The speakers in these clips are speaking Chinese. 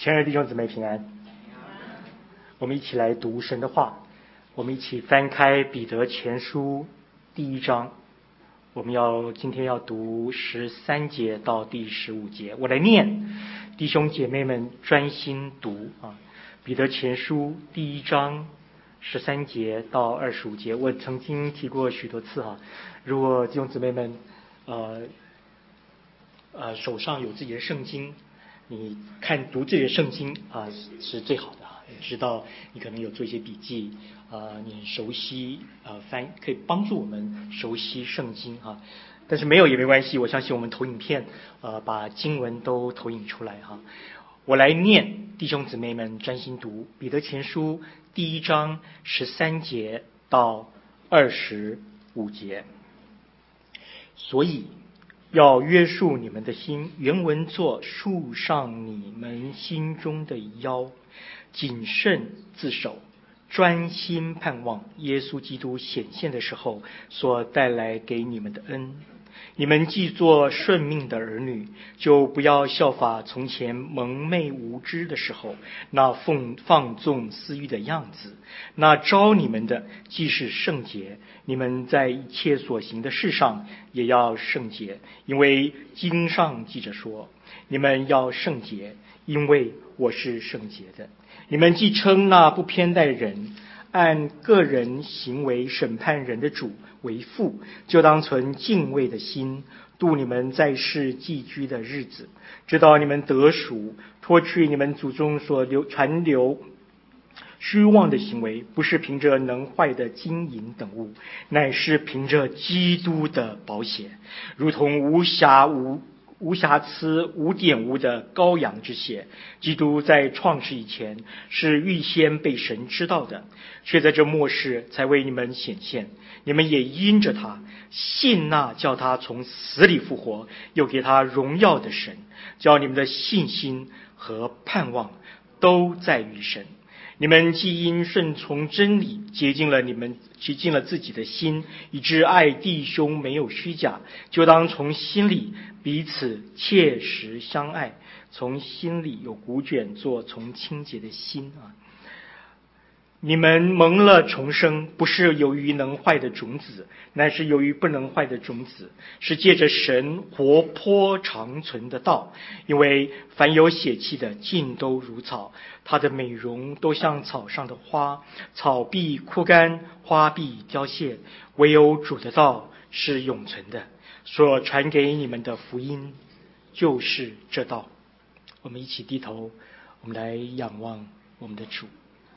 亲爱的弟兄姊妹平安，我们一起来读神的话。我们一起翻开彼得前书第1章，我们今天要读13节到第15节。我来念，弟兄姐妹们专心读啊。彼得前书第1章13节到25节。我曾经提过许多次啊，如果弟兄姊妹们手上有自己的圣经，你读自己的圣经是最好的。你知道你可能有做一些笔记你很熟悉可以帮助我们熟悉圣经但是没有也没关系，我相信我们投影片把经文都投影出来我来念，弟兄姊妹们专心读彼得前书第1章13节到25节。所以要约束你们的心，原文作束上你们心中的腰，谨慎自守，专心盼望耶稣基督显现的时候所带来给你们的恩。你们既做顺命的儿女，就不要效法从前蒙昧无知的时候那放纵私欲的样子。那召你们的既是圣洁，你们在一切所行的事上也要圣洁，因为经上记着说，你们要圣洁，因为我是圣洁的。你们既称那不偏待人，按个人行为审判人的主为父，就当存敬畏的心度你们在世寄居的日子，直到你们得赎，脱去你们祖宗所传流虚妄的行为，不是凭着能坏的金银等物，乃是凭着基督的宝血，如同无瑕疵无玷污的羔羊之血。基督在创世以前是预先被神知道的，却在这末世才为你们显现。你们也因着他信那叫他从死里复活又给他荣耀的神，叫你们的信心和盼望都在于神。你们既因顺从真理洁净了自己的心，以致爱弟兄没有虚假，就当从心里彼此切实相爱，从心里有古卷做从清洁的心你们蒙了重生，不是由于能坏的种子，乃是由于不能坏的种子，是借着神活泼长存的道。因为凡有血气的尽都如草，它的美容都像草上的花，草必枯干，花必凋谢，唯有主的道是永存的。所传给你们的福音就是这道。我们一起低头，我们来仰望我们的主。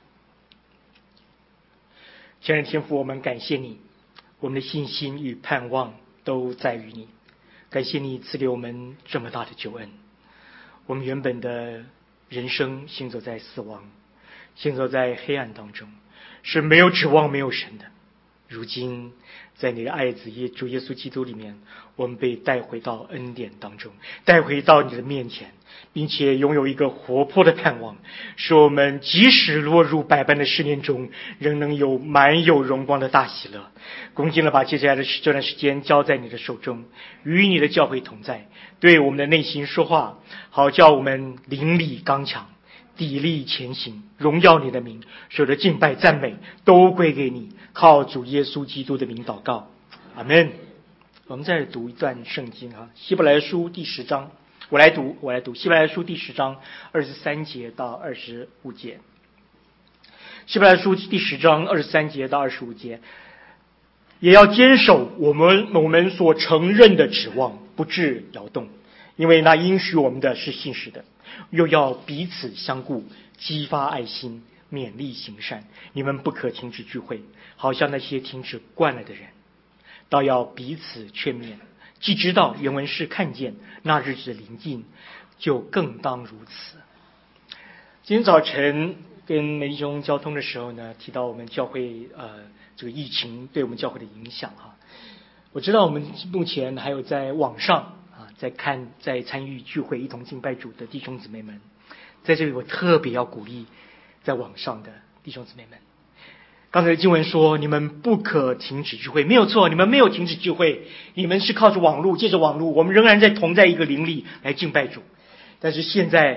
亲爱的天父，我们感谢你，我们的信心与盼望都在于你。感谢你赐给我们这么大的救恩。我们原本的人生行走在死亡，行走在黑暗当中，是没有指望没有神的。如今在你的爱子主耶稣基督里面，我们被带回到恩典当中，带回到你的面前，并且拥有一个活泼的盼望，使我们即使落入百般的试炼中，仍能有满有荣光的大喜乐。恭敬地把接下来的这段时间交在你的手中，与你的教会同在，对我们的内心说话，好叫我们灵力刚强，砥砺前行，荣耀你的名，所有的敬拜赞美都归给你，靠主耶稣基督的名祷告，阿们。我们再读一段圣经希伯来书第10章，我来读希伯来书第10章23节到25节。希伯来书第10章23节到25节，也要坚守我们所承认的指望，不致摇动，因为那应许我们的是信实的。又要彼此相顾，激发爱心，勉励行善。你们不可停止聚会，好像那些停止惯了的人，倒要彼此劝勉。既知道原文是看见那日子临近，就更当如此。今天早晨跟梅弟兄交通的时候呢，提到我们教会这个疫情对我们教会的影响我知道我们目前还有在网上在参与聚会一同敬拜主的弟兄姊妹们，在这里我特别要鼓励在网上的弟兄姊妹们。刚才的经文说你们不可停止聚会，没有错，你们没有停止聚会，你们是靠着网络，借着网络，我们仍然同在一个灵里来敬拜主。但是现在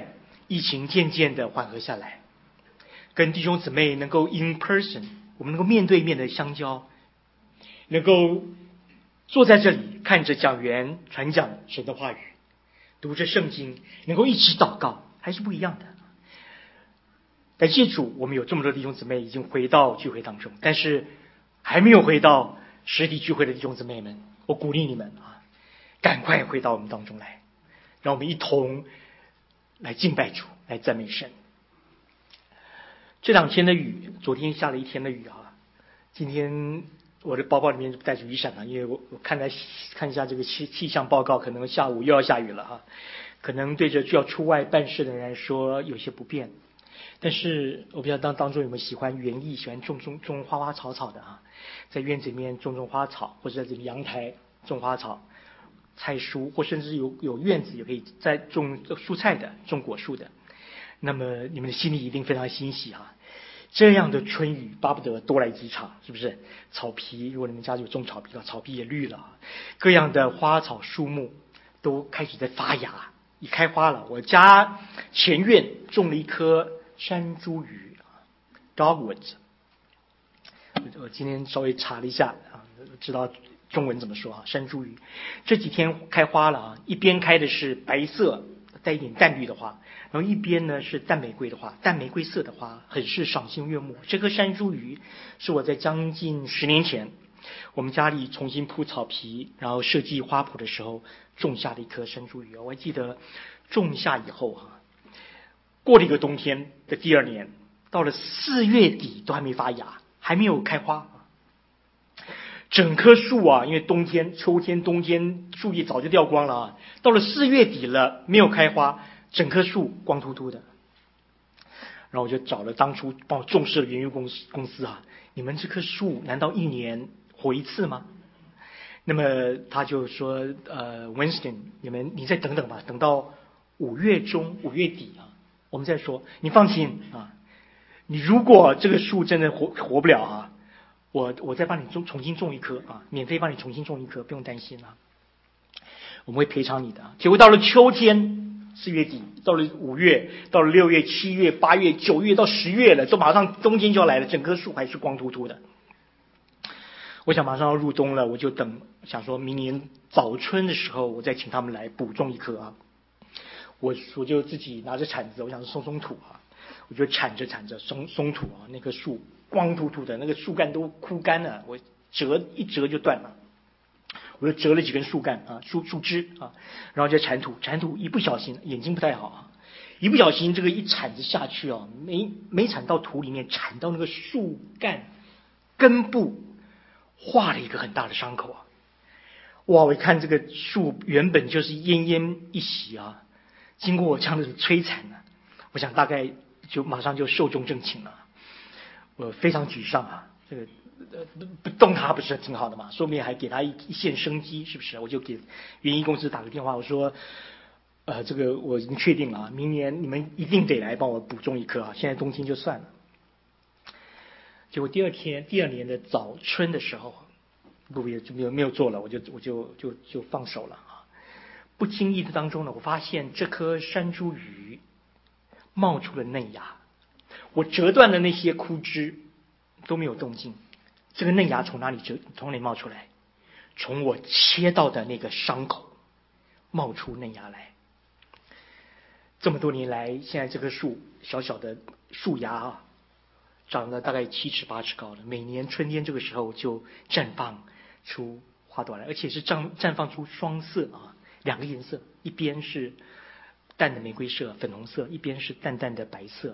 疫情渐渐的缓和下来，跟弟兄姊妹能够 in person， 我们能够面对面的相交，能够坐在这里看着讲员传讲神的话语，读着圣经，能够一起祷告，还是不一样的。感谢主，我们有这么多弟兄姊妹已经回到聚会当中，但是还没有回到实体聚会的弟兄姊妹们，我鼓励你们赶快回到我们当中来，让我们一同来敬拜主，来赞美神。这2天的雨，昨天下了1天的雨今天我的包包里面带着雨伞因为我看一下这个气象报告，可能下午又要下雨了可能对着需要出外办事的人来说有些不便。但是我不知道当中有没有喜欢园艺、喜欢种花花草草的在院子里面种花草，或者在这个阳台种花草、菜蔬，或甚至有院子也可以在种蔬菜的、种果树的。那么你们的心里一定非常欣喜这样的春雨巴不得多来几场，是不是？草皮，如果你们家有种草皮草皮也绿了各样的花草树木都开始在发芽，已开花了。我家前院种了一棵山茱萸，dogwood。我今天稍微查了一下知道中文怎么说山茱萸这几天开花了一边开的是白色带一点淡绿的花，然后一边呢是淡玫瑰的花，淡玫瑰色的花很是赏心悦目。这棵山茱萸是我在将近10年前我们家里重新铺草皮，然后设计花圃的时候种下的一棵山茱萸。我还记得种下以后过了一个冬天的第2年，到了4月底都还没发芽，还没有开花。整棵树因为秋天冬天树叶早就掉光了到了4月底了没有开花，整棵树光秃秃的。然后我就找了当初帮我种树的园艺公司你们这棵树难道1年活一次吗？那么他就说Winston， 你再等等吧，等到5月中5月底我们再说。你放心你如果这个树真的活不了我再帮你重新种一棵免费帮你重新种一棵，不用担心我们会赔偿你的。结果到了秋天4月底，到了5月，到了6月、7月、8月、9月到10月了，都马上冬天就要来了，整棵树还是光秃秃的。我想马上要入冬了，我就想说明年早春的时候我再请他们来补种一棵我就自己拿着铲子，我想松土我就铲着松土那棵树光秃秃的，那个树干都枯干了，我一折就断了。我就折了几根树干树枝然后就铲土一不小心眼睛不太好一不小心这个一铲子下去没铲到土里面，铲到那个树干根部，划了一个很大的伤口哇！我一看这个树原本就是奄奄一息经过我这样的摧残我想大概就马上就寿终正寝了。我非常沮丧这个不动它不是挺好的吗？说不定还给他一线生机，是不是？我就给园艺公司打个电话，我说这个我已经确定了明年你们一定得来帮我补种一棵现在冬天就算了。结果第2年的早春的时候就没有做了，我就放手了不经意的当中呢，我发现这棵山茱萸冒出了嫩芽，我折断的那些枯枝都没有动静。这个嫩芽从哪里冒出来？从我切到的那个伤口冒出嫩芽来。这么多年来，现在这棵树小小的树芽长了大概7尺8尺高了，每年春天这个时候就绽放出花朵来，而且是绽放出双色2个颜色，一边是淡的玫瑰色粉红色，一边是淡淡的白色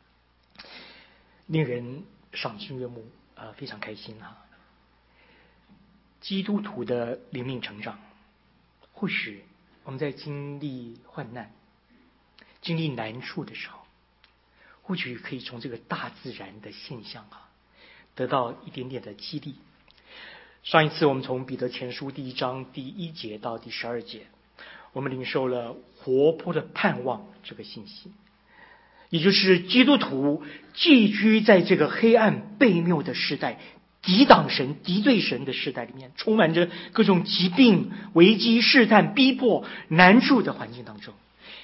令人赏心悦目非常开心基督徒的灵命成长，或许我们在经历患难、经历难处的时候，或许可以从这个大自然的现象得到一点点的激励。上一次我们从彼得前书第1章第1节到第12节，我们领受了活泼的盼望这个信息，也就是基督徒寄居在这个黑暗悖谬的时代、抵挡神、敌对神的时代里面，充满着各种疾病、危机、试探、逼迫、难处的环境当中，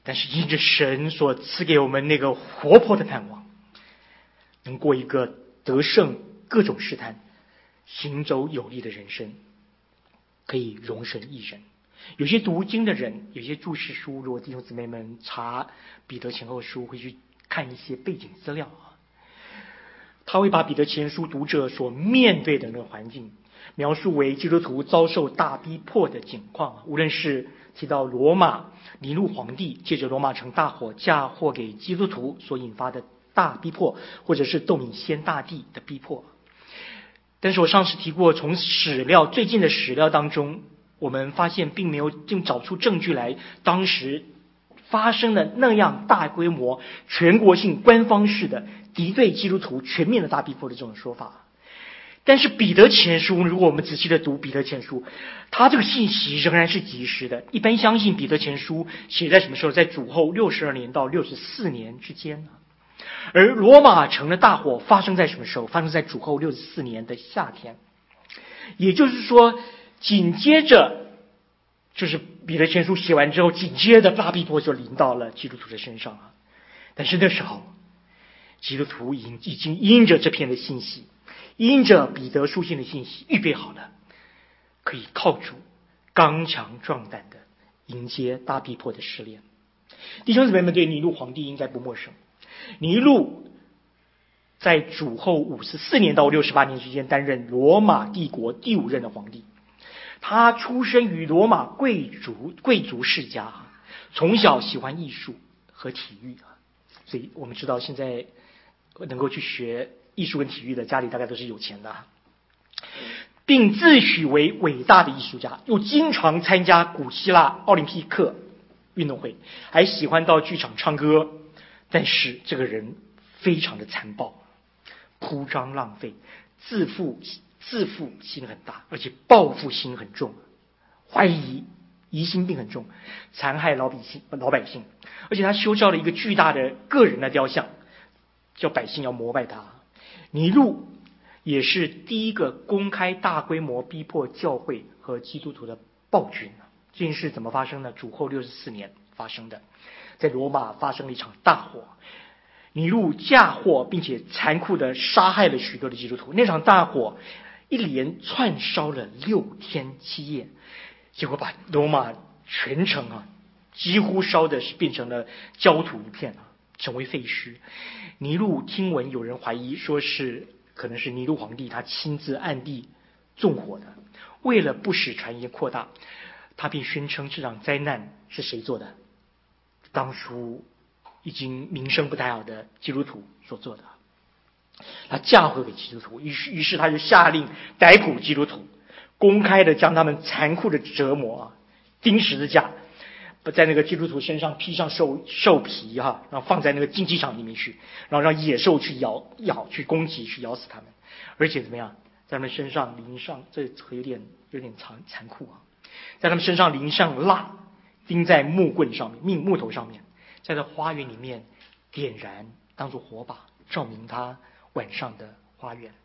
但是因着神所赐给我们那个活泼的盼望，能过一个得胜各种试探、行走有力的人生，可以容神一人。有些读经的人，有些注释书，如果弟兄姊妹们查彼得前后书，会去看一些背景资料啊，他会把彼得前书读者所面对的那个环境描述为基督徒遭受大逼迫的景况。无论是提到罗马尼禄皇帝借着罗马城大火嫁祸给基督徒所引发的大逼迫，或者是窦米先大帝的逼迫。但是我上次提过，从最近的史料当中，我们发现并没有找出证据来，当时发生的那样大规模、全国性、官方式的敌对基督徒全面的大逼迫的这种说法。但是彼得前书，如果我们仔细的读彼得前书，他这个信息仍然是及时的。一般相信彼得前书写在什么时候？在主后62年到64年之间呢？而罗马城的大火发生在什么时候？发生在主后64年的夏天。也就是说，紧接着就是彼得前书写完之后，紧接着大逼迫就临到了基督徒的身上啊。但是那时候，基督徒已经因着这篇的信息，因着彼得书信的信息，预备好了，可以靠主刚强壮胆的迎接大逼迫的试炼。弟兄姊妹们对尼禄皇帝应该不陌生。尼禄在主后54年到68年之间担任罗马帝国第5任的皇帝。他出生于罗马贵族世家，从小喜欢艺术和体育，所以我们知道现在能够去学艺术跟体育的家里大概都是有钱的，并自诩为伟大的艺术家，又经常参加古希腊奥林匹克运动会，还喜欢到剧场唱歌。但是这个人非常的残暴，铺张浪费，自负心很大，而且报复心很重，疑心病很重，残害老百姓。而且他修造了一个巨大的个人的雕像，叫百姓要膜拜他。尼禄也是第一个公开大规模逼迫教会和基督徒的暴君。这件事怎么发生呢？主后64年发生的，在罗马发生了一场大火，尼禄嫁祸并且残酷的杀害了许多的基督徒。那场大火一连串烧了6天7夜，结果把罗马全城几乎烧的是变成了焦土一片，成为废墟。尼禄听闻有人怀疑说可能是尼禄皇帝他亲自暗地纵火的，为了不使传言扩大，他便宣称这场灾难是谁做的？当初已经名声不太好的基督徒所做的。他嫁祸给基督徒，于是他就下令逮捕基督徒，公开的将他们残酷的折磨，钉十字架，在那个基督徒身上披上兽皮然后放在那个竞技场里面去，然后让野兽去去攻击，去咬死他们。而且怎么样，在他们身上淋上，这有点残酷在他们身上淋上蜡，钉在木头上面，在这花园里面点燃，当作火把，照明他晚上的花园。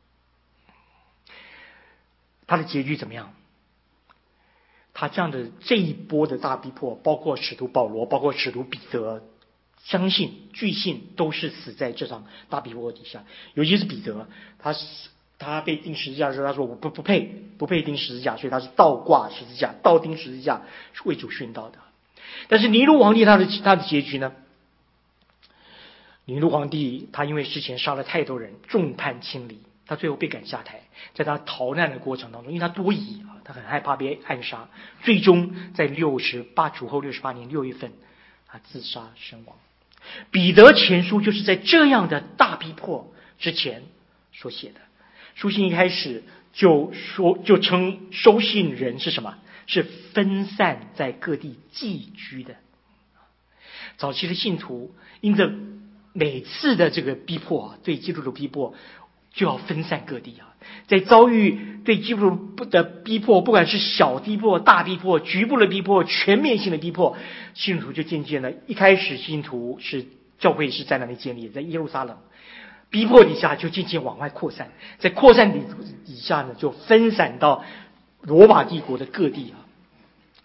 他的结局怎么样？他这一波的大逼迫，包括使徒保罗，包括使徒彼得，据信都是死在这场大逼迫底下。尤其是彼得，他被钉十字架的时候，他说我不配钉十字架，所以他是倒挂十字架，倒钉十字架，是为主殉道的。但是尼禄皇帝他的结局呢？尼禄皇帝他因为之前杀了太多人，众叛亲离，他最后被赶下台。在他逃难的过程当中，因为他多疑他很害怕被暗杀，最终在主后68年6月份，他自杀身亡。彼得前书就是在这样的大逼迫之前所写的。书信一开始就称收信人是什么？是分散在各地寄居的。早期的信徒因着每次的这个逼迫对基督徒逼迫，就要分散各地在遭遇对基督徒的逼迫，不管是小逼迫、大逼迫、局部的逼迫、全面性的逼迫，信徒就渐渐的，一开始信徒教会是在那里建立，在耶路撒冷，逼迫底下就渐渐往外扩散，在扩散底下呢，就分散到罗马帝国的各地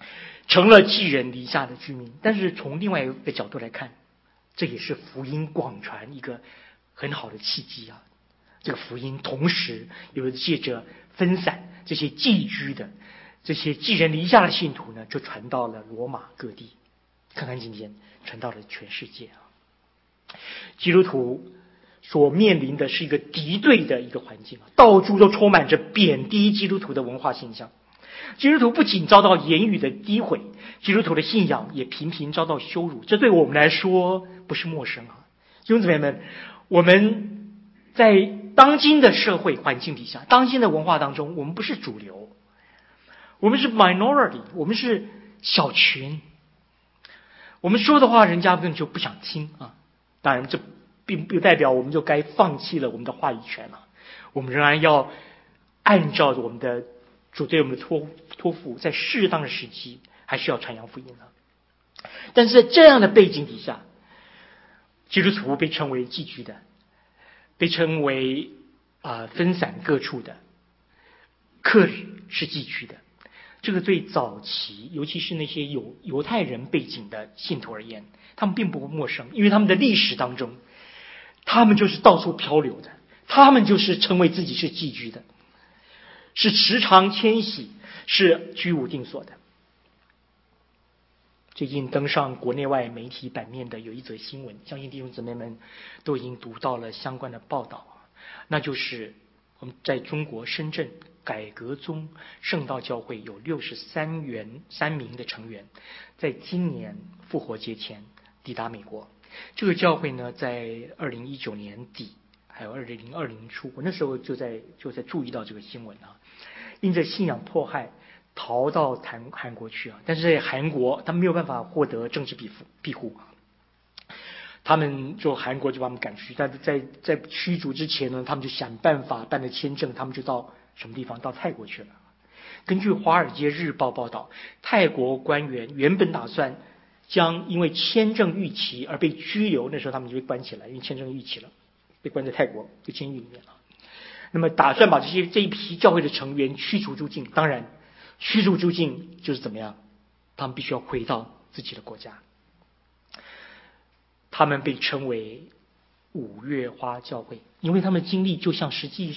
成了寄人篱下的居民。但是从另外一个角度来看，这也是福音广传一个很好的契机啊。这个福音同时有借着分散这些寄居的、这些寄人篱下的信徒呢，就传到了罗马各地。看看今天传到了全世界啊！基督徒所面临的是一个敌对的一个环境啊，到处都充满着贬低基督徒的文化现象。基督徒不仅遭到言语的诋毁，基督徒的信仰也频频遭到羞辱，这对我们来说不是陌生啊！弟兄姊妹们，我们在当今的社会环境底下，当今的文化当中，我们不是主流，我们是 minority， 我们是小群。我们说的话，人家根本就不想听啊！当然，这并不代表我们就该放弃了我们的话语权了。我们仍然要按照我们的主对我们的托付，在适当的时机，还是要传扬福音的。但是在这样的背景底下，基督徒被称为寄居的，被称为分散各处的，客旅是寄居的。这个对早期，尤其是那些有犹太人背景的信徒而言，他们并不陌生，因为他们的历史当中，他们就是到处漂流的，他们就是称为自己是寄居的，是时常迁徙，是居无定所的。最近登上国内外媒体版面的有一则新闻，相信弟兄姊妹们都已经读到了相关的报道，那就是我们在中国深圳改革宗圣道教会有63名的成员，在今年复活节前抵达美国。这个教会呢，在2019年底还有2020初，我那时候就在注意到这个新闻啊，因着信仰迫害逃到韩国去啊，但是在韩国他们没有办法获得政治庇护啊。他们韩国就把他们赶出去，但是在驱逐之前呢，他们就想办法办了签证，他们就到什么地方？到泰国去了。根据《华尔街日报》报道，泰国官员原本打算将因为签证逾期而被拘留，那时候他们就被关起来，因为签证逾期了，被关在泰国的监狱里面了。那么打算把这一批教会的成员驱逐出境，当然驱逐出境就是怎么样？他们必须要回到自己的国家。他们被称为五月花教会，因为他们经历就像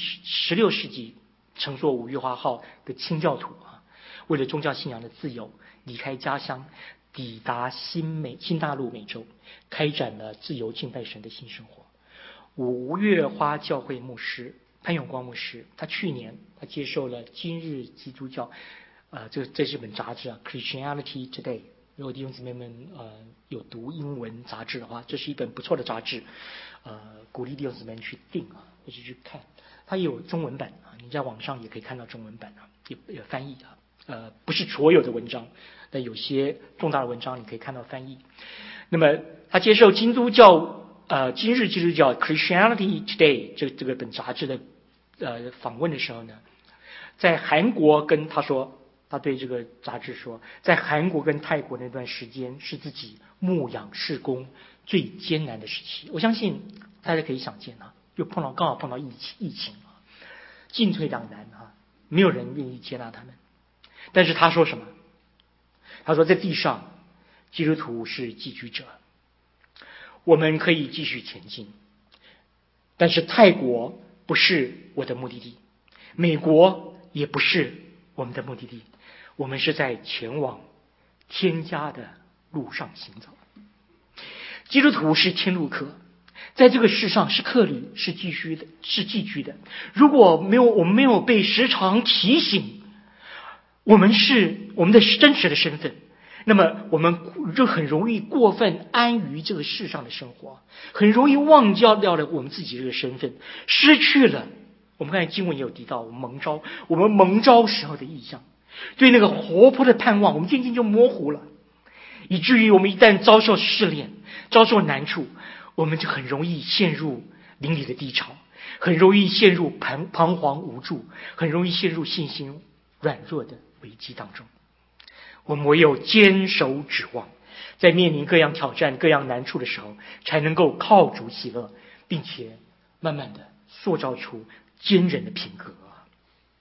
16世纪乘坐五月花号的清教徒啊，为了宗教信仰的自由，离开家乡，抵达新大陆美洲，开展了自由敬拜神的新生活。五月花教会牧师潘永光牧师，他去年接受了今日基督教这是本杂志啊 Christianity Today。如果弟兄姊妹们有读英文杂志的话，这是一本不错的杂志，鼓励弟兄姊妹去订啊，或者去看。它也有中文版啊，你在网上也可以看到中文版啊，也翻译啊。不是所有的文章，但有些重大的文章你可以看到翻译。那么他接受今日基督教 Christianity Today 这个本杂志的访问的时候呢，在韩国他对这个杂志说，在韩国跟泰国那段时间是自己牧养事工最艰难的时期。我相信大家可以想见啊，刚好碰到疫情啊，进退两难啊，没有人愿意接纳他们。但是他说什么？他说在地上基督徒是寄居者，我们可以继续前进，但是泰国不是我的目的地，美国也不是我们的目的地，我们是在前往天家的路上行走。基督徒是天路客，在这个世上是客旅，是寄居的。如果我们没有被时常提醒我们的真实的身份，那么我们就很容易过分安于这个世上的生活，很容易忘掉了我们自己这个身份，失去了我们刚才经文也有提到我们蒙召时候的意象，对那个活泼的盼望我们渐渐就模糊了，以至于我们一旦遭受试炼，遭受难处，我们就很容易陷入灵里的低潮，很容易陷入彷徨无助，很容易陷入信心软弱的危机当中。我们唯有坚守指望，在面临各样挑战各样难处的时候，才能够靠主喜乐，并且慢慢的塑造出坚韧的品格。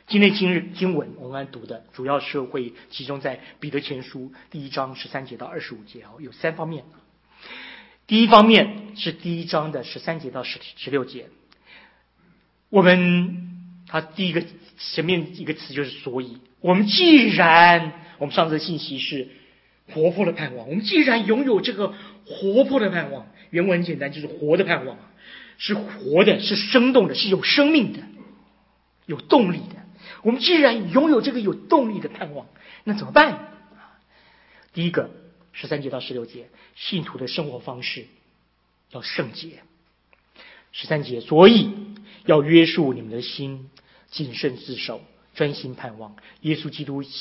今天经文我们读的主要是会集中在彼得前书第1章13节到25节，有3方面。第一方面是第1章的13节到16节，他第一个前面一个词就是所以，我们上次的信息是活泼的盼望，我们既然拥有这个活泼的盼望，原文很简单，就是活的盼望，是活的，是生动的，是有生命的，有动力的。我们既然拥有这个有动力的盼望，那怎么办？第一个13节到16节，信徒的生活方式要圣洁。13节，所以要约束你们的心，谨慎自守，专心盼望耶稣基督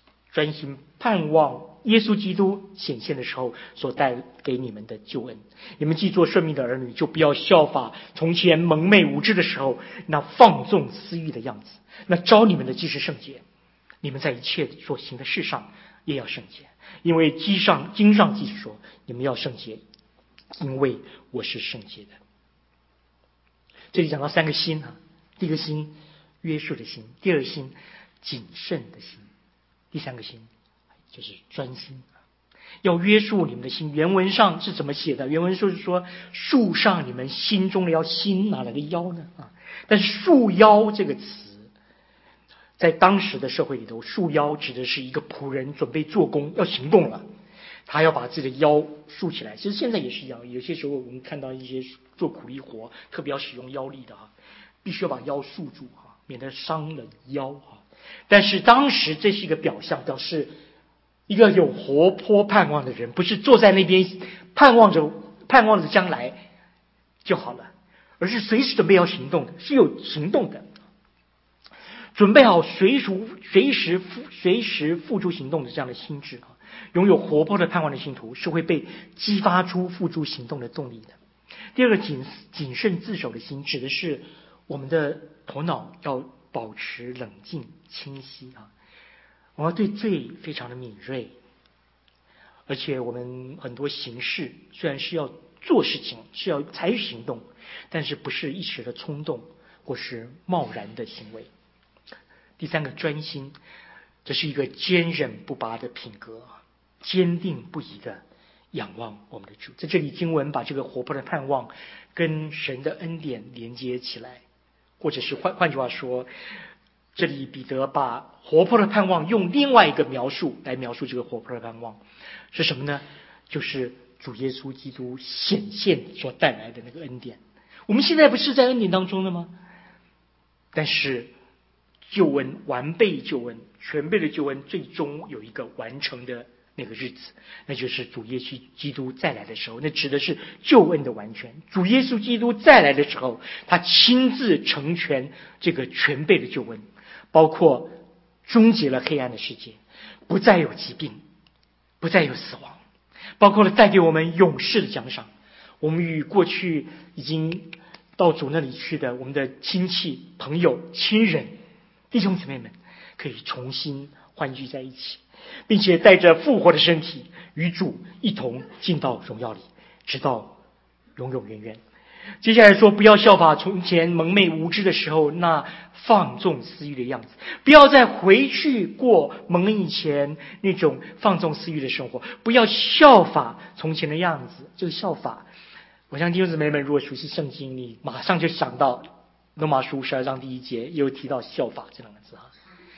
显现的时候所带给你们的救恩。你们既做顺命的儿女，就不要效法从前蒙昧无知的时候那放纵私欲的样子。那召你们的既是圣洁，你们在一切所行的事上也要圣洁，因为经上记说，你们要圣洁，因为我是圣洁的。这里讲到3个心第一个心约束的心，第二个心谨慎的心，第3个心就是专心。要约束你们的心，原文上是怎么写的？原文就是说束上你们心中的腰，心哪来的腰呢？但是束腰这个词在当时的社会里头，束腰指的是一个仆人准备做工要行动了，他要把自己的腰束起来。其实现在也是一样，有些时候我们看到一些做苦力活特别要使用腰力的必须要把腰束住免得伤了腰但是当时这是一个表象，表示一个有活泼盼望的人，不是坐在那边盼望着将来就好了，而是随时准备要行动的，是有行动的，准备好随时付诸行动的这样的心智拥有活泼的盼望的信徒是会被激发出付诸行动的动力的。第二个谨慎自守的心，指的是我们的头脑要保持冷静清晰我们要对罪非常的敏锐，而且我们很多行事虽然是要做事情，是要采取行动，但是不是一时的冲动或是贸然的行为。第3个专心，这是一个坚韧不拔的品格，坚定不移的仰望我们的主。在这里经文把这个活泼的盼望跟神的恩典连接起来，或者是换句话说，这里彼得把活泼的盼望用另外一个描述来描述这个活泼的盼望是什么呢？就是主耶稣基督显现所带来的那个恩典。我们现在不是在恩典当中的吗？但是救恩，完备救恩，全备的救恩最终有一个完成的那个日子，那就是主耶稣基督再来的时候。那指的是救恩的完全。主耶稣基督再来的时候，他亲自成全这个全备的救恩，包括终结了黑暗的世界，不再有疾病，不再有死亡，包括了带给我们永世的奖赏。我们与过去已经到主那里去的我们的亲戚朋友亲人弟兄姊妹们可以重新欢聚在一起，并且带着复活的身体与主一同进到荣耀里，直到永永远远。接下来说，不要效法从前蒙昧无知的时候那放纵私欲的样子，不要再回去过蒙以前那种放纵私欲的生活，不要效法从前的样子。这个效法，我相信弟兄姊妹们如果熟悉圣经，你马上就想到罗马书12章第1节又提到效法这两个字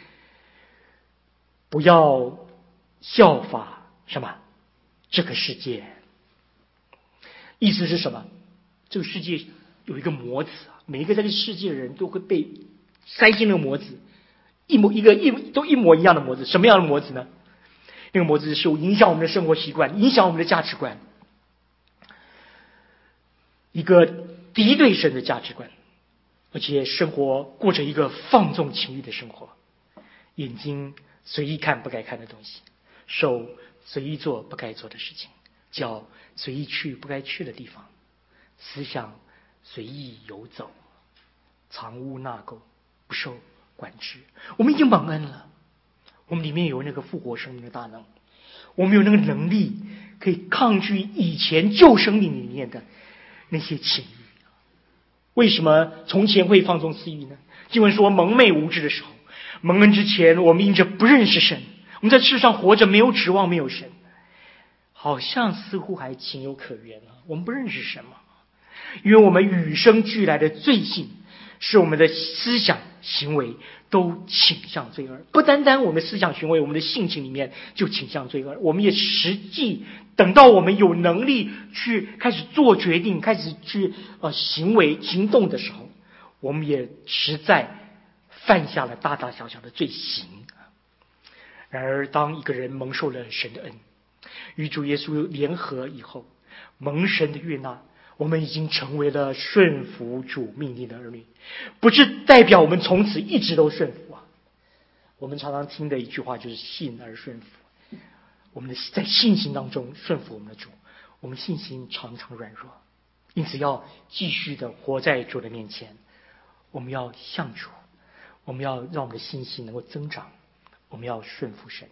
不要效法什么？这个世界。意思是什么？这个世界有一个模子每一个在这个世界的人都会被塞进那个模子，都一模一样的模子。什么样的模子呢？那个模子是影响我们的生活习惯，影响我们的价值观，一个敌对神的价值观，而且生活过着一个放纵情欲的生活，眼睛随意看不该看的东西，手随意做不该做的事情，脚随意去不该去的地方，思想随意游走，藏污纳垢，不受管制。我们已经蒙恩了，我们里面有那个复活生命的大能，我们有那个能力可以抗拒以前旧生命里面的那些情欲。为什么从前会放纵私欲呢？经文说蒙昧无知的时候， 蒙恩之前，我们因着不认识神，我们在世上活着没有指望，没有神，好像似乎还情有可原了。我们不认识神嘛，因为我们与生俱来的罪性，使我们的思想行为都倾向罪恶。不单单我们的思想行为，我们的性情里面就倾向罪恶，我们也实际等到我们有能力去开始做决定，开始去行为行动的时候，我们也实在犯下了大大小小的罪行。然而当一个人蒙受了神的恩，与主耶稣联合以后，蒙神的悦纳，我们已经成为了顺服主命令的儿女，不是代表我们从此一直都顺服啊。我们常常听的一句话就是信而顺服，我们在信心当中顺服我们的主，我们信心常常软弱，因此要继续的活在主的面前，我们要向主，我们要让我们的信心能够增长，我们要顺服神。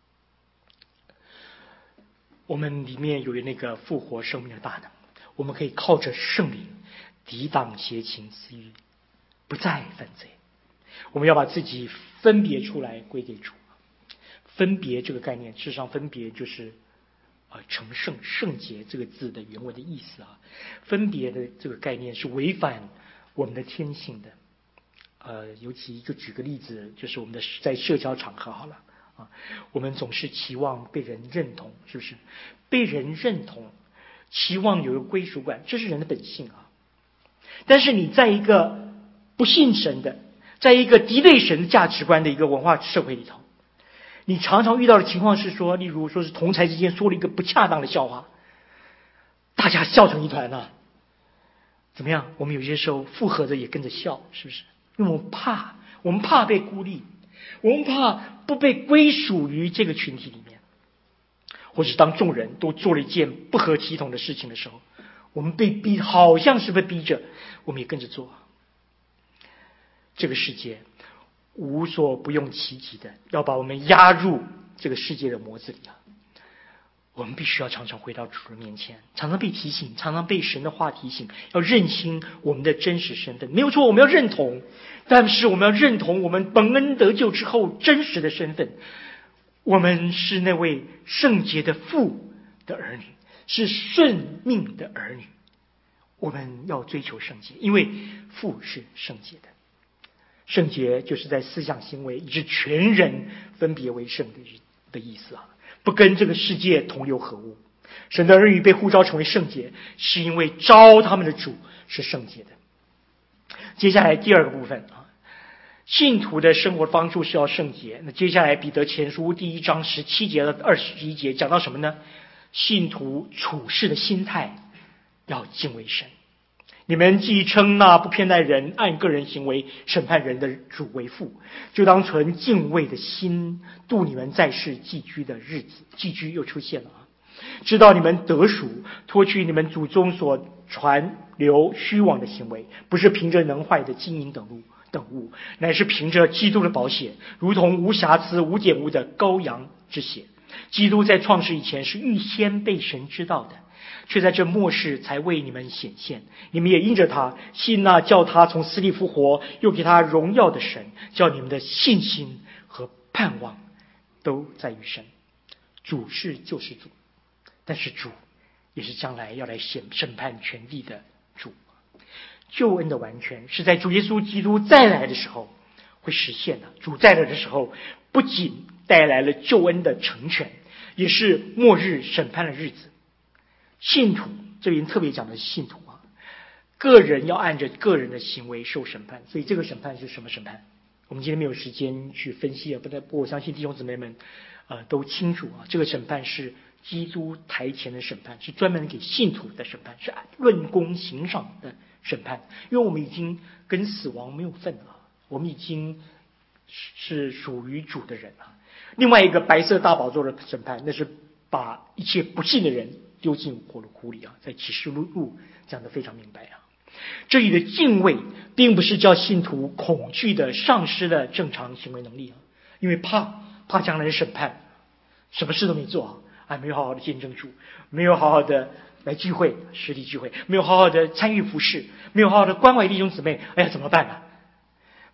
我们里面有那个复活生命的大能，我们可以靠着圣灵抵挡邪情私欲，不再犯罪。我们要把自己分别出来归给主。分别这个概念，事实上分别就是成圣，圣洁这个字的原文的意思啊。分别的这个概念是违反我们的天性的。尤其就举个例子，就是我们的在社交场合好了啊，我们总是期望被人认同，是不是？被人认同，期望有一个归属感，这是人的本性啊。但是你在一个不信神的，在一个敌对神价值观的一个文化社会里头，你常常遇到的情况是说，例如说是同才之间说了一个不恰当的笑话，大家笑成一团啊。怎么样？我们有些时候附和着也跟着笑，是不是？因为我们怕被孤立，我们怕不被归属于这个群体里面，或是当众人都做了一件不合体统的事情的时候，我们被逼，好像是被逼着，我们也跟着做。这个世界无所不用其极的要把我们压入这个世界的模子里啊。我们必须要常常回到主的面前，常常被提醒，常常被神的话提醒，要认清我们的真实身份。没有错，我们要认同，但是我们要认同我们本恩得救之后真实的身份。我们是那位圣洁的父的儿女，是顺命的儿女。我们要追求圣洁，因为父是圣洁的。圣洁就是在思想行为以致全人分别为圣的意思啊。不跟这个世界同流合污。神的儿女被呼召成为圣洁，是因为召他们的主是圣洁的。接下来第二个部分啊，信徒的生活帮助是要圣洁。那接下来彼得前书第1章17节到21节讲到什么呢？信徒处事的心态要敬畏神。你们既称那不偏待人，按个人行为审判人的主为父，就当存敬畏的心度你们在世寄居的日子。寄居又出现了啊！知道你们得赎，脱去你们祖宗所传流虚妄的行为，不是凭着能坏的金银等物，乃是凭着基督的宝血，如同无瑕疵无玷污的羔羊之血。基督在创世以前是预先被神知道的，却在这末世才为你们显现。你们也因着他信那叫他从死里复活又给他荣耀的神，叫你们的信心和盼望都在于神。主是救世主，但是主也是将来要来审判全地的主。救恩的完全是在主耶稣基督再来的时候会实现的。主再来的时候不仅带来了救恩的成全，也是末日审判的日子。信徒这边特别讲的是信徒啊，个人要按着个人的行为受审判。所以这个审判是什么审判？我们今天没有时间去分析啊，不过我相信弟兄姊妹们都清楚啊。这个审判是基督台前的审判，是专门给信徒的审判，是论功行赏的审判。因为我们已经跟死亡没有份了，我们已经是属于主的人了。另外一个白色大宝座的审判，那是把一切不信的人丢进火炉窟里啊，在启示录讲得非常明白啊。这里的敬畏并不是叫信徒恐惧的丧失了正常行为能力啊，因为怕将来的审判，什么事都没做啊，没有好好的见证主，没有好好的来聚会，实体聚会，没有好好的参与服事，没有好好的关怀弟兄姊妹，哎呀怎么办呢？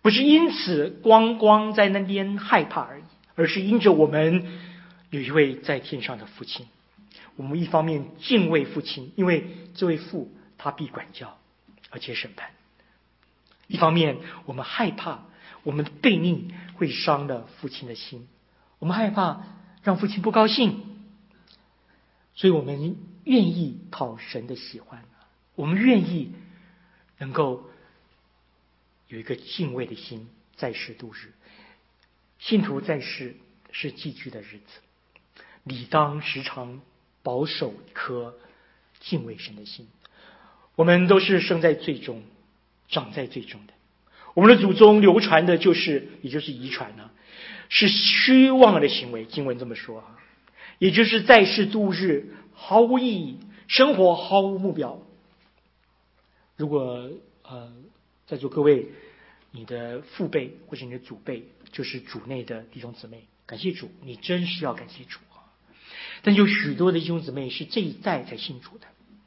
不是因此光在那边害怕而已，而是因着我们有一位在天上的父亲。我们一方面敬畏父亲，因为这位父他必管教而且审判；一方面我们害怕我们的悖逆会伤了父亲的心，我们害怕让父亲不高兴，所以我们愿意讨神的喜欢，我们愿意能够有一个敬畏的心，在世度日。信徒在世是寄居的日子，理当时常保守一颗敬畏神的心。我们都是生在罪中，长在罪中的。我们的祖宗流传的也就是遗传是虚妄的行为。经文这么说也就是在世度日毫无意义，生活毫无目标。如果在座各位，你的父辈或者你的祖辈就是主内的弟兄姊妹，感谢主，你真是要感谢主但有许多的弟兄姊妹是这一代才信主的，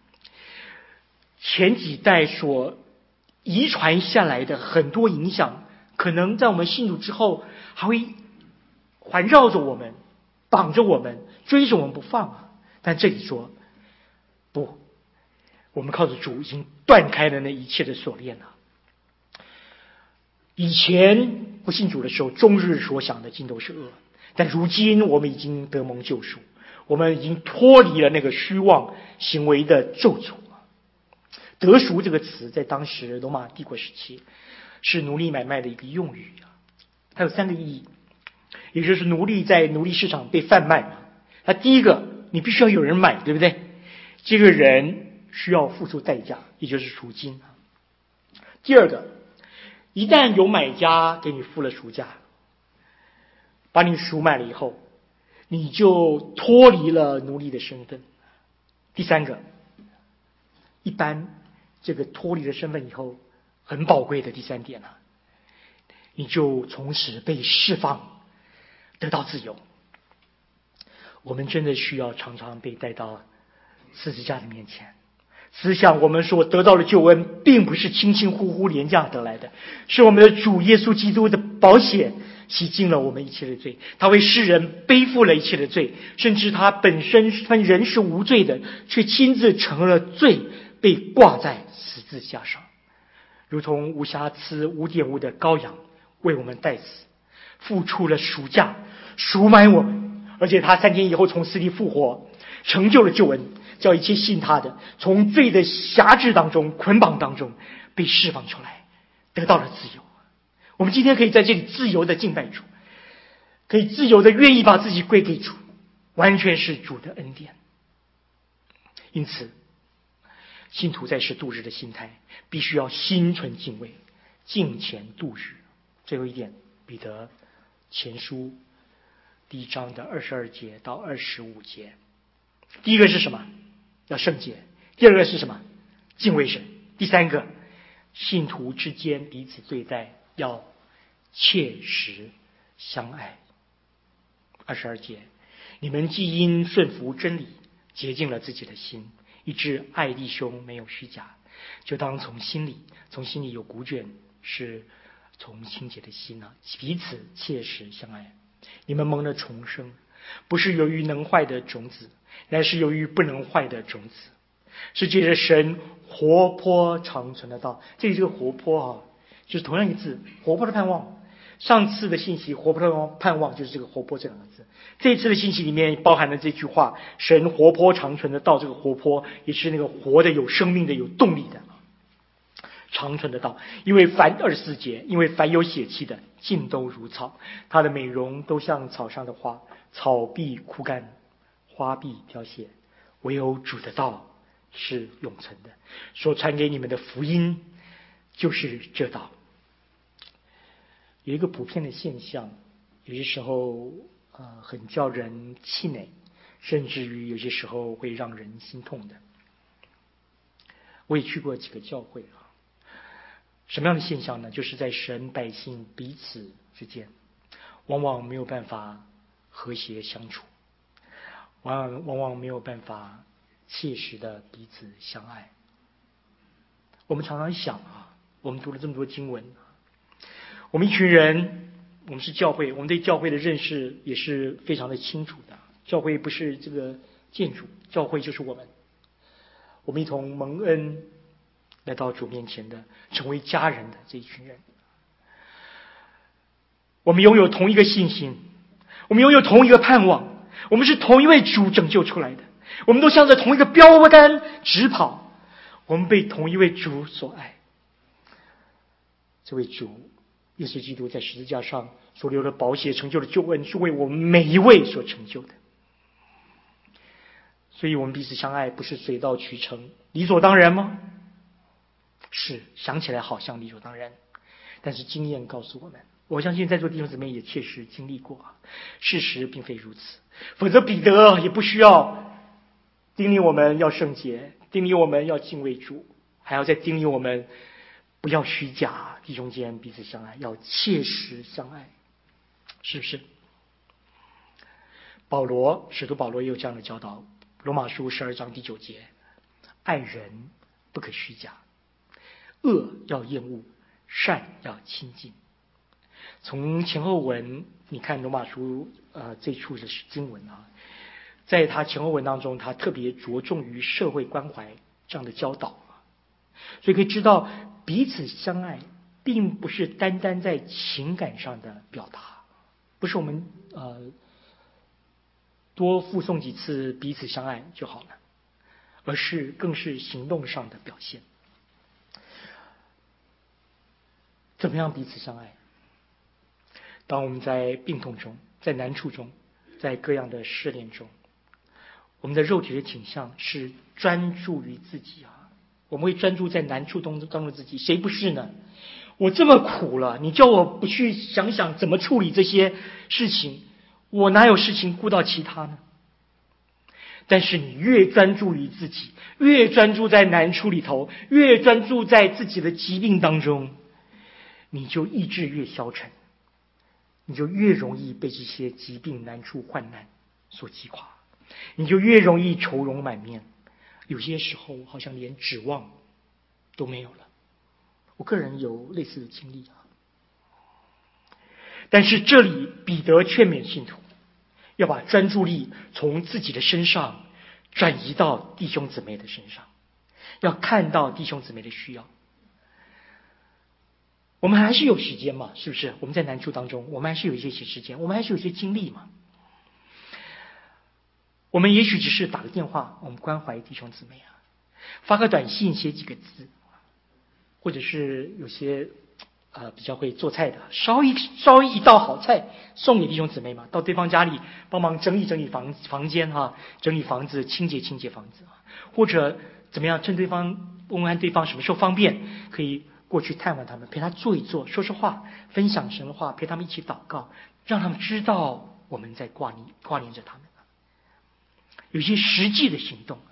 前几代所遗传下来的很多影响，可能在我们信主之后还会环绕着我们，绑着我们，追着我们不放但这里说不，我们靠着主已经断开了那一切的锁链了。以前不信主的时候，终日所想的尽都是恶，但如今我们已经得蒙救赎，我们已经脱离了那个虚妄行为的咒诅。得赎这个词在当时罗马帝国时期是奴隶买卖的一个用语它有3个意义，也就是奴隶在奴隶市场被贩卖那第一个，你必须要有人买，对不对？这个人需要付出代价，也就是赎金。第二个，一旦有买家给你付了赎价，把你赎买了以后，你就脱离了奴隶的身份。第三个，一般这个脱离了身份以后，很宝贵的第3点你就从此被释放，得到自由。我们真的需要常常被带到十字架的面前，思想我们所得到的救恩并不是轻轻忽忽廉价得来的，是我们的主耶稣基督的宝血洗净了我们一切的罪，他为世人背负了一切的罪，甚至他本身人是无罪的，却亲自成了罪，被挂在十字架上，如同无瑕疵无玷污的羔羊为我们代死，付出了赎价，赎买我们。而且他3天以后从死里复活，成就了救恩，叫一切信他的从罪的辖制当中捆绑当中被释放出来，得到了自由。我们今天可以在这里自由的敬拜主，可以自由的愿意把自己归给主，完全是主的恩典。因此信徒在世度日的心态必须要心存敬畏，敬虔度日。最后一点，彼得前书第1章的22节到25节。第一个是什么？要圣洁。第二个是什么？敬畏神。第3个，信徒之间彼此对待要切实相爱。22节，你们既因顺服真理洁净了自己的心，以致爱弟兄没有虚假，就当从心里有古卷，是从清洁的心彼此切实相爱。你们蒙了重生，不是由于能坏的种子，乃是由于不能坏的种子，是借着神活泼长存的道。这里这个活泼就是同样一个字，活泼的盼望。上次的信息活泼的盼望就是这个活泼这2个字，这一次的信息里面包含了这句话，神活泼长存的道。这个活泼也是那个活的有生命的有动力的长存的道。因为凡24节，因为凡有血气的尽都如草，它的美容都像草上的花，草必枯干，花必凋谢，唯有主的道是永存的。所传给你们的福音就是这道。有一个普遍的现象，有些时候很叫人气馁，甚至于有些时候会让人心痛的。我也去过几个教会什么样的现象呢？就是在神百姓彼此之间往往没有办法和谐相处，往往没有办法切实的彼此相爱。我们常常想我们读了这么多经文， 我们一群人，我们是教会，我们对教会的认识也是非常的清楚的。教会不是这个建筑，教会就是我们。我们一同蒙恩来到主面前的，成为家人的这一群人。我们拥有同一个信心，我们拥有同一个盼望，我们是同一位主拯救出来的，我们都向着同一个标杆直跑，我们被同一位主所爱。这位主耶稣基督在十字架上所流的宝血成就的救恩，是为我们每一位所成就的。所以我们彼此相爱，不是水到渠成、理所当然吗？是，想起来好像理所当然，但是经验告诉我们，我相信在座弟兄姊妹也确实经历过，事实并非如此。否则彼得也不需要叮咛我们要圣洁，叮咛我们要敬畏主，还要再叮咛我们不要虚假，弟兄间彼此相爱，要切实相爱，是不是？使徒保罗也有这样的教导，罗马书12章第9节，爱人不可虚假，恶要厌恶，善要亲近。从前后文你看罗马书这处的经文在他前后文当中，他特别着重于社会关怀这样的教导，所以可以知道彼此相爱并不是单单在情感上的表达，不是我们多附送几次彼此相爱就好了，而是更是行动上的表现。怎么样彼此相爱？当我们在病痛中，在难处中，在各样的试炼中，我们的肉体的倾向是专注于自己我们会专注在难处当中的自己，谁不是呢？我这么苦了，你叫我不去想想怎么处理这些事情，我哪有事情顾到其他呢？但是你越专注于自己，越专注在难处里头，越专注在自己的疾病当中，你就意志越消沉，你就越容易被这些疾病、难处、患难所击垮，你就越容易愁容满面，有些时候好像连指望都没有了。我个人有类似的经历但是这里彼得劝勉信徒要把专注力从自己的身上转移到弟兄姊妹的身上，要看到弟兄姊妹的需要。我们还是有时间嘛，是不是？我们在难处当中，我们还是有一些时间，我们还是有一些精力嘛。我们也许只是打个电话，我们关怀弟兄姊妹发个短信，写几个字，或者是有些比较会做菜的，烧一道好菜送给弟兄姊妹嘛，到对方家里帮忙整理房间整理房子，清洁房子或者怎么样，趁对方问问对方什么时候方便，可以过去探望他们，陪他坐一坐，说说话，分享神的话，陪他们一起祷告，让他们知道我们在挂念着他们有些实际的行动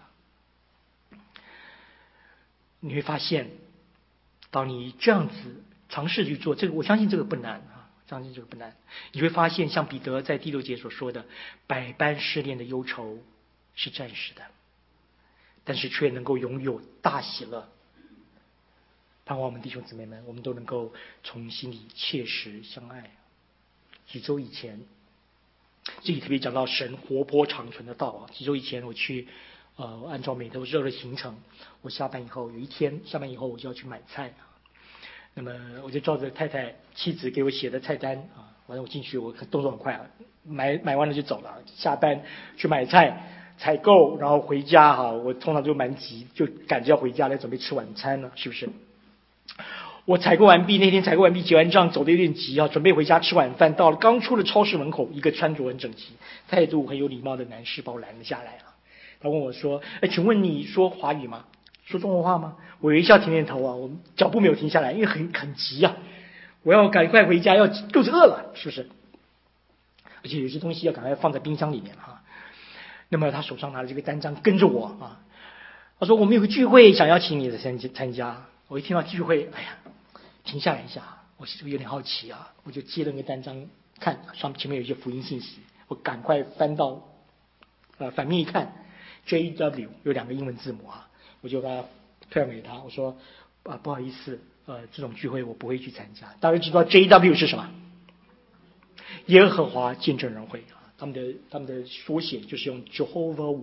你会发现，当你这样子尝试去做这个，我相信这个不难你会发现像彼得在第6节所说的，百般试炼的忧愁是暂时的，但是却能够拥有大喜乐。盼望我们弟兄姊妹们，我们都能够从心里切实相爱。几周以前，这里特别讲到神活泼长存的道几周以前我去按照每周日的行程，我下班以后我就要去买菜那么我就照着妻子给我写的菜单完了我进去，我动作很快买完了就走了。下班去买菜采购，然后回家我通常就蛮急，就赶着要回家来准备吃晚餐了，是不是？我采购完毕，那天采购完毕结完账，走得有点急准备回家吃晚饭。到了刚出了超市门口，一个穿着很整齐、态度很有礼貌的男士把我拦了下来他问我说：“请问你说华语吗？说中国话吗？”我微笑点头我脚步没有停下来，因为很急我要赶快回家，要肚子饿了，是不是？而且有些东西要赶快放在冰箱里面那么他手上拿着这个单张跟着我他说：“我们有个聚会想邀请你参加。”我一听到聚会，停下来一下，我有点好奇我就接了那个单张看，前面有一些福音信息，我赶快翻到反面一看 ，JW 有2个英文字母我就把它推给他，我说不好意思，这种聚会我不会去参加。大家知道 JW 是什么？耶和华见证人会啊，他们的缩写就是用 Jehovah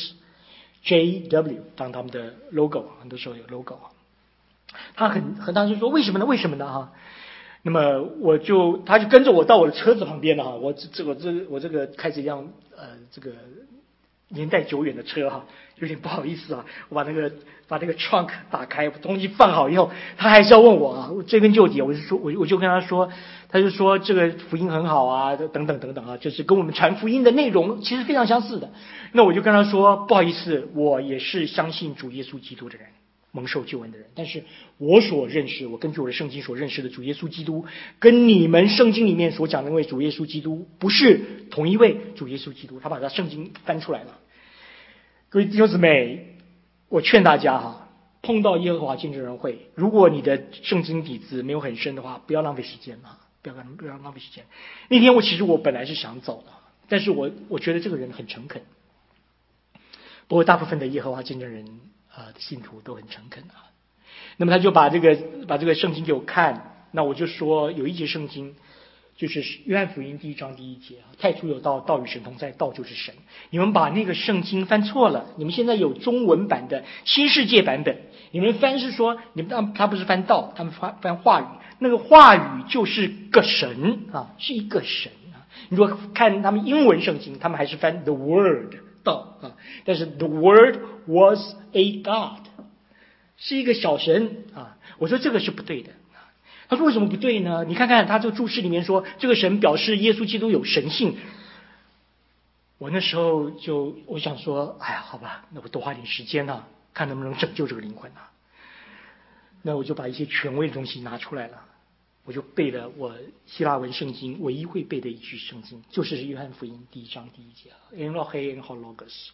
Witness。JW 当他们的 logo， 很多时候有 logo。他很大声说为什么呢？为什么呢？哈，那么他就跟着我到我的车子旁边了哈，我这个开着一辆这个年代久远的车哈，有点不好意思啊，我把那个 trunk 打开，把东西放好以后，他还是要问我啊，追根究底，我就跟他说，他就说这个福音很好啊，等等啊，就是跟我们传福音的内容其实非常相似的。那我就跟他说，不好意思，我也是相信主耶稣基督的人，蒙受救恩的人，但是我根据我的圣经所认识的主耶稣基督，跟你们圣经里面所讲的那位主耶稣基督不是同一位主耶稣基督。他把他圣经翻出来了。各位弟兄姊妹，我劝大家哈，碰到耶和华见证人会，如果你的圣经底子没有很深的话，不要浪费时间啊，不要浪费时间。那天其实我本来是想走的，但是我觉得这个人很诚恳。不过大部分的耶和华见证人的信徒都很诚恳啊。那么他就把这个圣经给我看，那我就说有一节圣经就是约翰福音第1章第1节，太初有道，道与神同在，道就是神。你们把那个圣经翻错了，你们现在有中文版的新世界版本，你们翻是说他不是翻道，他们翻话语，那个话语就是个神啊，是一个神啊。你如果看他们英文圣经，他们还是翻 the word 道啊，但是 the word was a God， 是一个小神啊。我说这个是不对的。他说为什么不对呢？你看看他这个注释里面说，这个神表示耶稣基督有神性。我那时候我想说，哎呀，好吧，那我多花点时间啊，看能不能拯救这个灵魂啊。那我就把一些权威的东西拿出来了，我就背了我希腊文圣经唯一会背的一句圣经，就是约翰福音第1章第1节 En lohe en hologos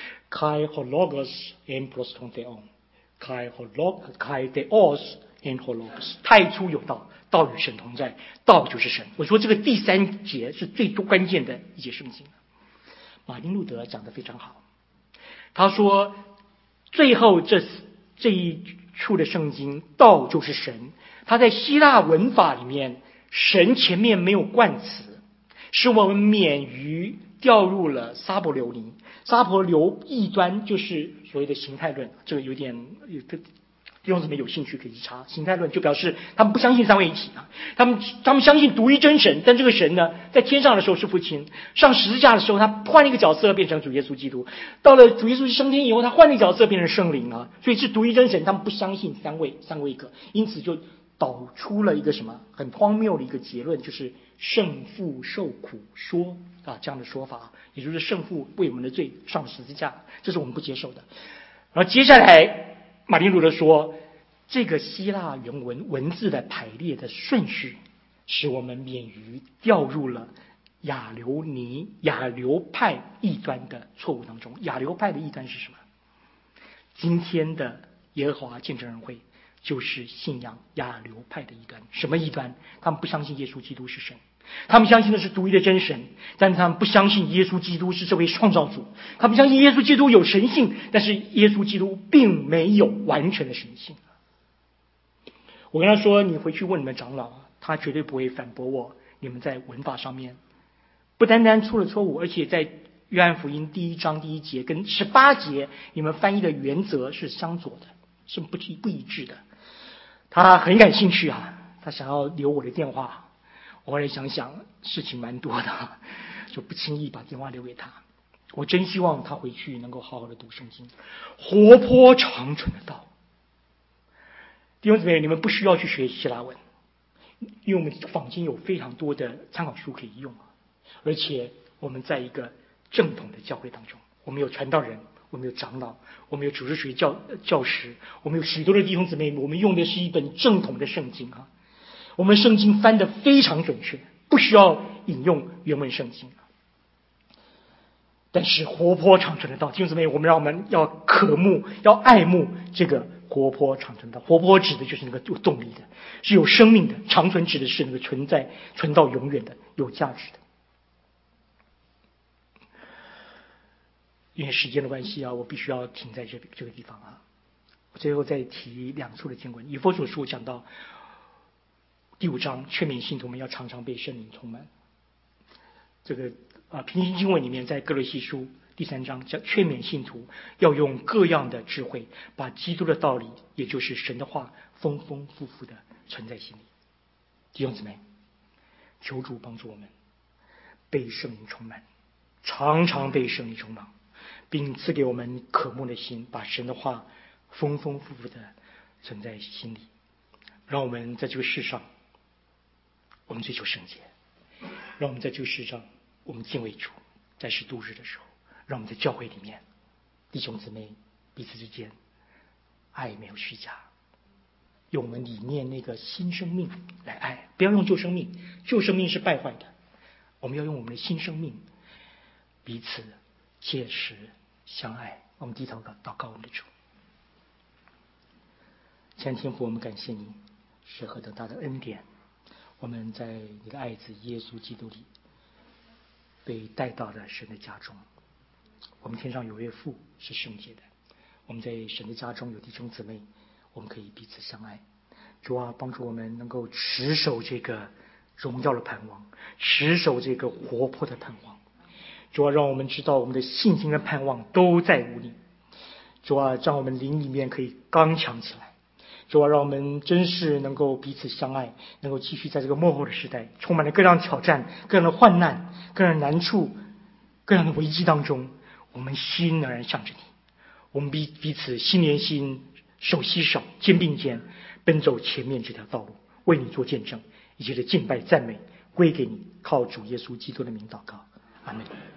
kai hologos en proston theon kai theos en hologos， 太初有道，道与神同在，道就是神。我说这个第3节是最关键的一节圣经。马丁路德讲得非常好，他说最后这一处的圣经，道就是神，他在希腊文法里面，神前面没有冠词，使我们免于掉入了撒伯流尼。撒伯流异端就是所谓的形态论，这个有点弟兄姊妹有兴趣可以去查。形态论就表示他们不相信三位一体啊，他们相信独一真神，但这个神呢，在天上的时候是父亲，上十字架的时候他换了一个角色变成主耶稣基督，到了主耶稣升天以后，他换了一个角色变成圣灵啊，所以是独一真神，他们不相信三位一个，因此就导出了一个什么很荒谬的一个结论，就是圣父受苦说啊，这样的说法，也就是圣父为我们的罪上十字架，这是我们不接受的。然后接下来马丁路德说，这个希腊原文文字的排列的顺序，使我们免于掉入了亚流派异端的错误当中。亚流派的异端是什么？今天的耶和华见证人会就是信仰亚流派的异端。什么异端？他们不相信耶稣基督是神，他们相信的是独一的真神，但是他们不相信耶稣基督是这位创造主。他们相信耶稣基督有神性，但是耶稣基督并没有完全的神性。我跟他说，你回去问你们长老，他绝对不会反驳我。你们在文法上面不单单出了错误，而且在约翰福音第1章第1节跟18节，你们翻译的原则是相左的，是不一致的。他很感兴趣啊，他想要留我的电话。我后来想想，事情蛮多的，就不轻易把电话留给他。我真希望他回去能够好好的读圣经，活泼长存的道。弟兄姊妹，你们不需要去学希腊文，因为我们坊间有非常多的参考书可以用，而且我们在一个正统的教会当中，我们有传道人，我们有长老，我们有主日学教师，我们有许多的弟兄姊妹，我们用的是一本正统的圣经啊。我们圣经翻得非常准确，不需要引用原文圣经。但是活泼长存的道，弟兄姊妹，让我们要渴慕，要爱慕这个活泼长存的道。活泼指的就是那个有动力的，是有生命的；长存指的是那个存到永远的，有价值的。因为时间的关系啊，我必须要停在这个地方啊。 我最后再提2处的经文，以弗所书讲到第5章，劝勉信徒们要常常被圣灵充满。这个平行经文里面，在哥罗西书第3章讲劝勉信徒要用各样的智慧，把基督的道理，也就是神的话，丰丰富富的存在心里。弟兄姊妹，求主帮助我们被圣灵充满，常常被圣灵充满，并赐给我们渴慕的心，把神的话丰丰富富的存在心里。让我们在这个世上，我们追求圣洁；让我们在这个世上，我们敬畏主。在世度日的时候，让我们在教会里面，弟兄姊妹彼此之间爱没有虚假，用我们里面那个新生命来爱，不要用旧生命，旧生命是败坏的。我们要用我们的新生命彼此切实相爱。我们低头祷告我们的主。亲爱的天父，我们感谢你是何等大的恩典，我们在你的爱子耶稣基督里被带到了神的家中。我们天上有位父是圣洁的，我们在神的家中有弟兄姊妹，我们可以彼此相爱。主啊，帮助我们能够持守这个荣耀的盼望，持守这个活泼的盼望。主啊，让我们知道我们的信心跟盼望都在乎你。主啊，让我们灵里面可以刚强起来。主啊，让我们真是能够彼此相爱，能够继续在这个末后的时代，充满了各样挑战、各样的患难、各样的难处、各样的危机当中，我们心仍然向着你，我们彼此心连心，手携手，肩并肩，奔走前面这条道路，为你做见证，一切的敬拜赞美归给你，靠主耶稣基督的名祷告，阿门。